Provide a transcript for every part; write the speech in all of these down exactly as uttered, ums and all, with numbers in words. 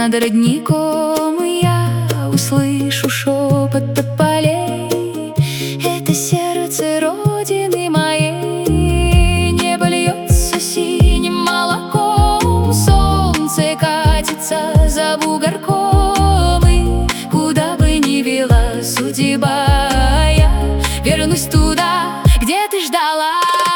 над родником я услышу шепот тополей. Это сердце родины моей. Небо льется синим молоком, солнце катится за бугорком. И куда бы ни вела судьба, я вернусь туда, где ты ждала.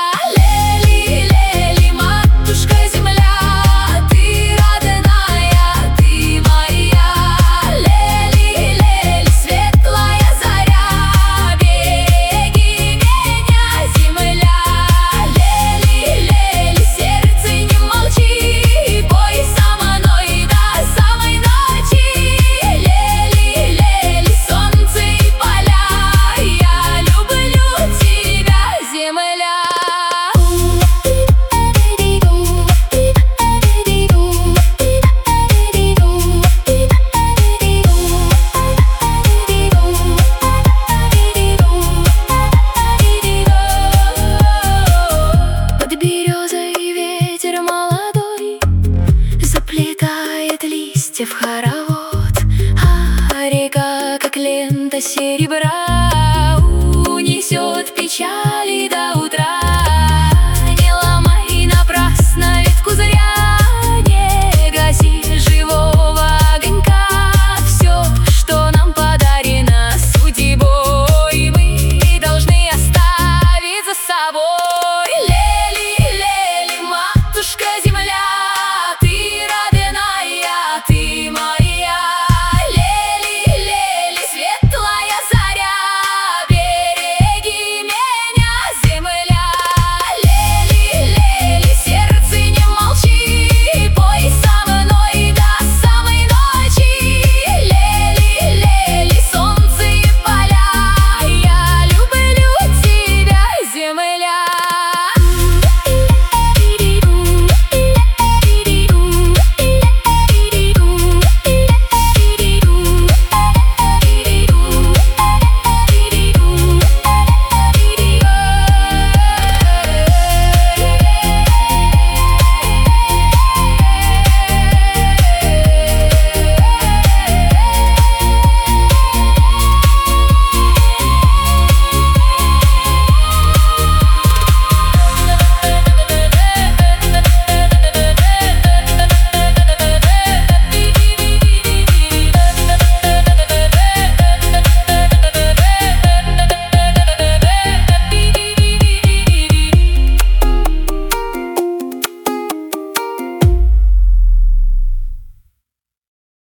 В хоровод, а река, как лента серебра, унесет печали до утра.